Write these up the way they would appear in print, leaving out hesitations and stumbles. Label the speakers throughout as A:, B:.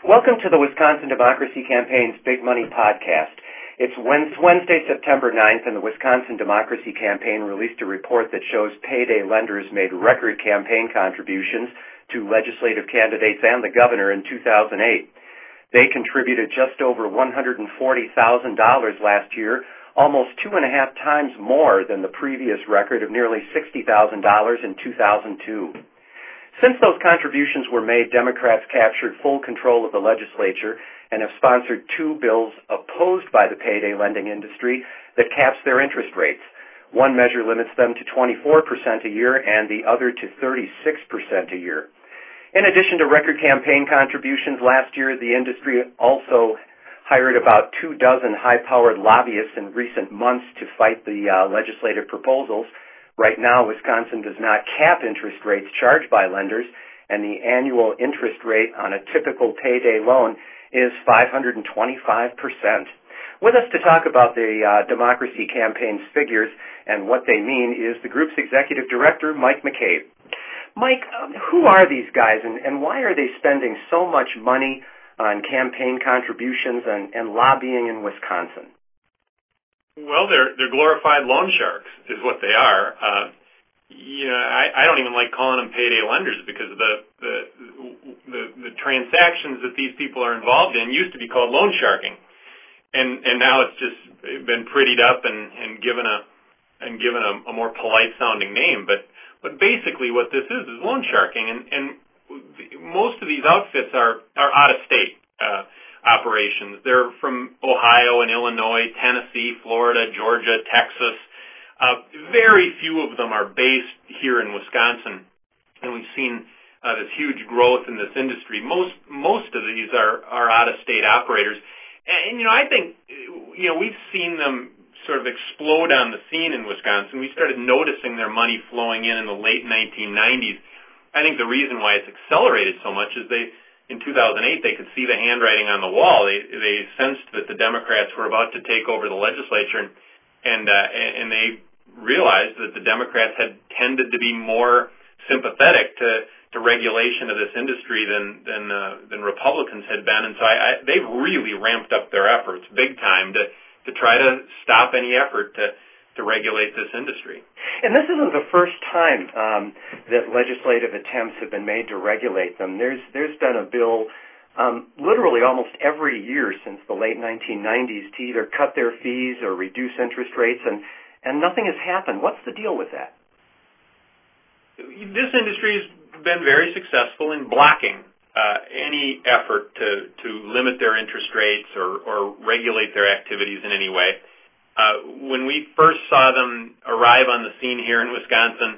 A: Welcome to the Wisconsin Democracy Campaign's Big Money Podcast. It's Wednesday, September 9th, and the Wisconsin Democracy Campaign released a report that shows payday lenders made record campaign contributions to legislative candidates and the governor in 2008. They contributed just over $140,000 last year, almost 2.5 times more than the previous record of nearly $60,000 in 2002. Since those contributions were made, Democrats captured full control of the legislature and have sponsored two bills opposed by the payday lending industry that caps their interest rates. One measure limits them to 24% a year and the other to 36% a year. In addition to record campaign contributions last year, the industry also hired about 24 high-powered lobbyists in recent months to fight the legislative proposals. Right now, Wisconsin does not cap interest rates charged by lenders, and the annual interest rate on a typical payday loan is 525%. With us to talk about the Democracy Campaign's figures and what they mean is the group's executive director, Mike McCabe. Mike, who are these guys, and why are they spending so much money on campaign contributions and lobbying in Wisconsin?
B: Well, they're glorified loan sharks, is what they are. I don't even like calling them payday lenders because of the transactions that these people are involved in used to be called loan sharking, and now it's just been prettied up and given a more polite sounding name. But basically, what this is loan sharking, and most of these outfits are out of state. Operations. They're from Ohio and Illinois, Tennessee, Florida, Georgia, Texas. Very few of them are based here in Wisconsin, and we've seen this huge growth in this industry. Most of these are out-of-state operators, and I think we've seen them sort of explode on the scene in Wisconsin. We started noticing their money flowing in the late 1990s. I think the reason why it's accelerated so much is in 2008, they could see the handwriting on the wall. They sensed that the Democrats were about to take over the legislature, and they realized that the Democrats had tended to be more sympathetic to regulation of this industry than Republicans had been, and so they've really ramped up their efforts big time to try to stop any effort to regulate this industry.
A: And this isn't the first time that legislative attempts have been made to regulate them. There's been a bill literally almost every year since the late 1990s to either cut their fees or reduce interest rates, and nothing has happened. What's the deal with that?
B: This industry has been very successful in blocking any effort to limit their interest rates or regulate their activities in any way. When we first saw them arrive on the scene here in Wisconsin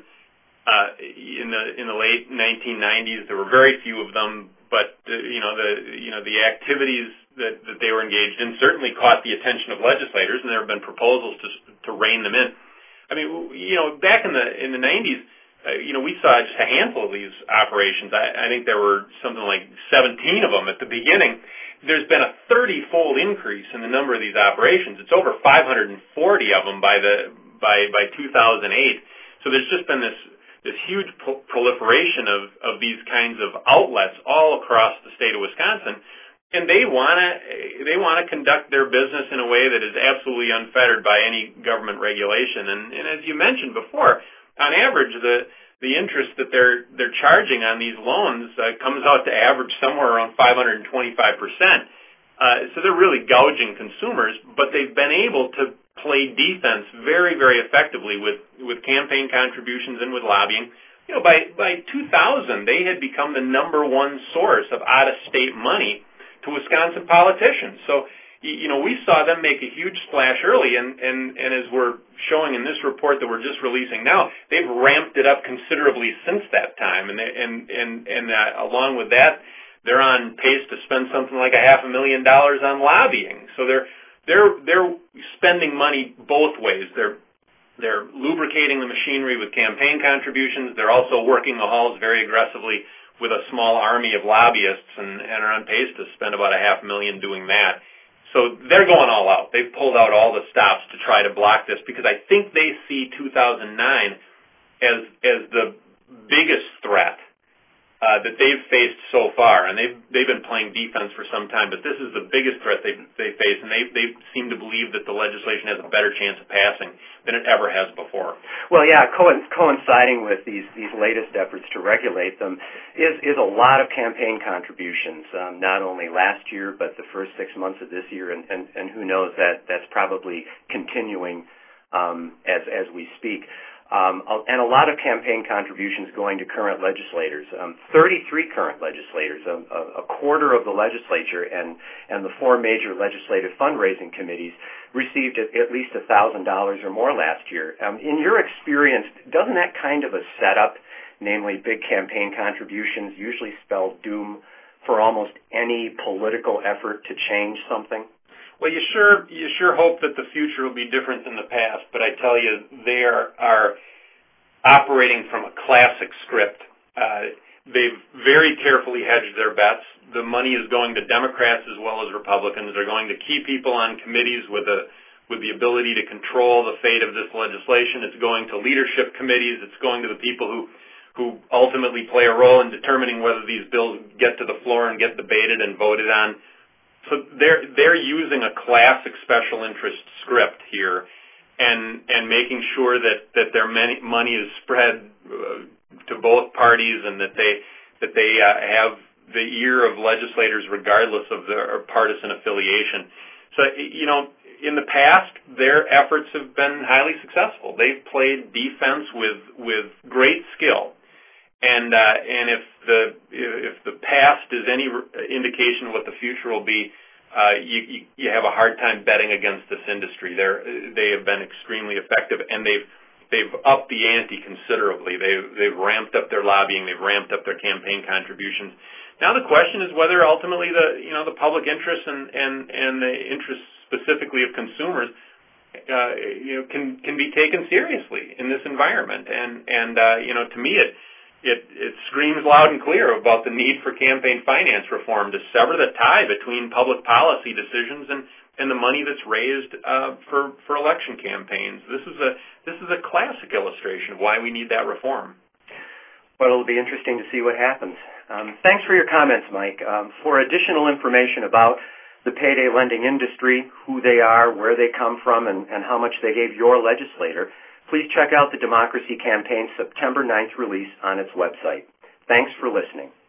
B: in the late 1990s, there were very few of them, but the activities that they were engaged in certainly caught the attention of legislators, and there have been proposals to rein them in. I mean, back in the 90s, we saw just a handful of these operations. I think there were something like 17 of them at the beginning. There's been a 30-fold increase in the number of these operations. It's over 540 of them by 2008. So there's just been this huge proliferation of these kinds of outlets all across the state of Wisconsin, and they want to conduct their business in a way that is absolutely unfettered by any government regulation. And as you mentioned before, on average, the interest that they're charging on these loans comes out to average somewhere around 525%. So they're really gouging consumers, but they've been able to play defense very, very effectively with campaign contributions and with lobbying. By 2000, they had become the number one source of out-of-state money to Wisconsin politicians. So we saw them make a huge splash early, and as we're showing in this report that we're just releasing now, they've ramped it up considerably since that time, and along with that, they're on pace to spend something like $500,000 on lobbying. So they're spending money both ways. They're lubricating the machinery with campaign contributions. They're also working the halls very aggressively with a small army of lobbyists, and are on pace to spend about $500,000 doing that. So they're going all out. They've pulled out all the stops to try to block this because I think they see 2009 as the biggest threat that they've faced so far, and they've been playing defense for some time, but this is the biggest threat they face, and they seem to believe that the legislation has a better chance of passing than it ever has before.
A: Well, yeah, coinciding with these latest efforts to regulate them is a lot of campaign contributions, not only last year but the first 6 months of this year, and who knows, that's probably continuing as we speak. And a lot of campaign contributions going to current legislators. 33 current legislators, a quarter of the legislature, and the 4 major legislative fundraising committees received at least $1,000 or more last year. In your experience, doesn't that kind of a setup, namely big campaign contributions, usually spell doom for almost any political effort to change something?
B: Well, you sure hope that the future will be different than the past, but I tell you, they are operating from a classic script. They've very carefully hedged their bets. The money is going to Democrats as well as Republicans. They're going to key people on committees with the ability to control the fate of this legislation. It's going to leadership committees. It's going to the people who ultimately play a role in determining whether these bills get to the floor and get debated and voted on. So they're using a classic special interest script here, and making sure that their money is spread to both parties, and that they have the ear of legislators regardless of their partisan affiliation. So, in the past, their efforts have been highly successful. They've played defense with great skill, and if the past is any indication of what the future will be, you have a hard time betting against this industry. They have been extremely effective, and they've upped the ante considerably. They've ramped up their lobbying. They've ramped up their campaign contributions. Now the question is whether ultimately the public interest and the interest specifically of consumers can be taken seriously in this environment. And to me it screams loud and clear about the need for campaign finance reform to sever the tie between public policy decisions and the money that's raised for election campaigns. This is a classic illustration of why we need that reform.
A: Well, it'll be interesting to see what happens. Thanks for your comments, Mike. For additional information about the payday lending industry, who they are, where they come from, and how much they gave your legislator, please check out the Democracy Campaign's September 9th release on its website. Thanks for listening.